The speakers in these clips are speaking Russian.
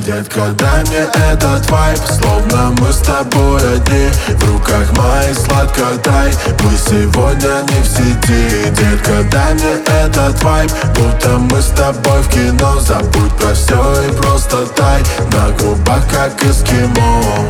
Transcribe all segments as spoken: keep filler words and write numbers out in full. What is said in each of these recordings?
Детка, дай мне этот вайб, словно мы с тобой одни. В руках мои сладко тай, мы сегодня не в сети. Детка, дай мне этот вайб, будто мы с тобой в кино. Забудь про все и просто тай, на губах как эскимо.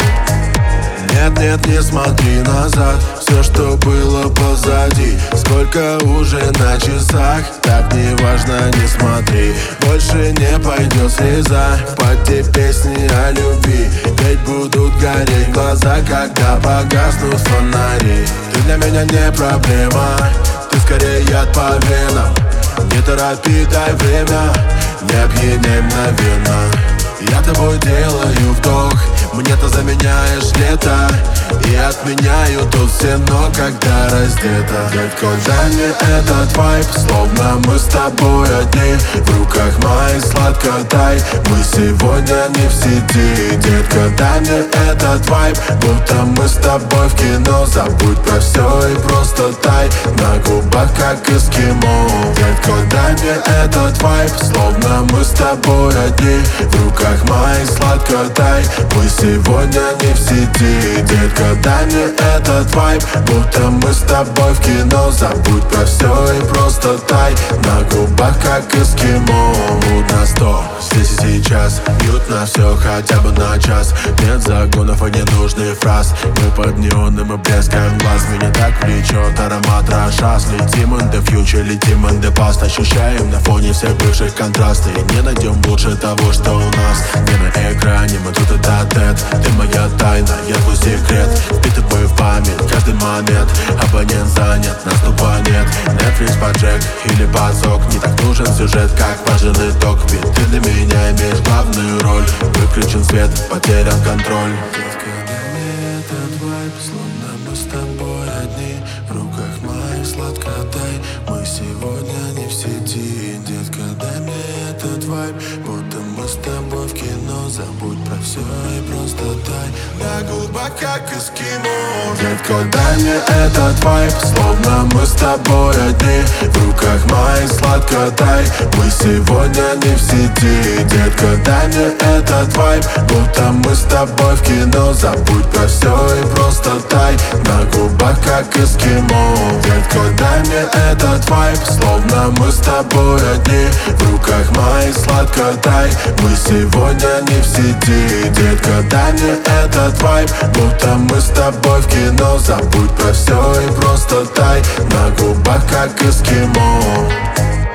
Нет, нет, не смотри назад, все, что было позади. Сколько уже на часах, так не важно, не смотри. Больше не пойдет слеза, под те песни о любви. Ведь будут гореть глаза, когда погаснут фонари. Ты для меня не проблема, ты скорее яд по венам. Не торопи, дай время, не опьяняй мгновенно. Я тобой делаю вдох, мне ты заменяешь лето и отменяю тут все но, когда раздета. Детка, дай мне этот вайб, словно мы с тобой одни. В руках мои сладко тай, мы сегодня не в сети. Детка, дай мне этот вайб, будто мы с тобой в кино. Забудь про все и просто тай, на губах как эскимо. Детка, дай мне этот вайб, словно мы с тобой одни. В руках мои сладко тай, мы сегодня не в сети. Детка, дай мне этот вайб, будто мы с тобой в кино. Забудь про все и просто тай, на губах как эскимо. Муд на сто, здесь и сейчас, бьют на все хотя бы на час. Нет загонов и ненужных фраз, мы под неоном и блескаем глаз. Меня так влечет аромат рошас. Летим in the future, летим in the past. Ощущаем на фоне всех бывших контрасты, и не найдем лучше того, что у нас. Не на экране, мы тут это тет. Ты моя тайна, я твой секрет. Впитываю в память каждый момент. Абонент занят, наступа нет. Netflix под джек или под сок. Не так нужен сюжет, как важен итог. Ведь ты для меня имеешь главную роль. Выключен свет, потерян контроль. Детка, дай мне этот вайб, словно мы с тобой одни. В руках моих сладко тай, мы сегодня не в сети. Детка, дай мне этот вайб, будто мы с тобой в кино. Забудь про все и просто тай, на губах как эскимо. Детка, дай мне этот вайб, словно мы с тобой одни. В руках моих сладко тай, мы сегодня не в сети. Детка, дай мне этот вайб, будто мы с тобой в кино. Забудь про все и просто тай, на губах как эскимо. Детка, дай мне этот вайб, словно мы с тобой одни. В руках моих сладко тай, мы сегодня не в сети. Детка, дай мне этот вайб, будто мы с тобой в кино. Забудь про все и просто тай, на губах как эскимо.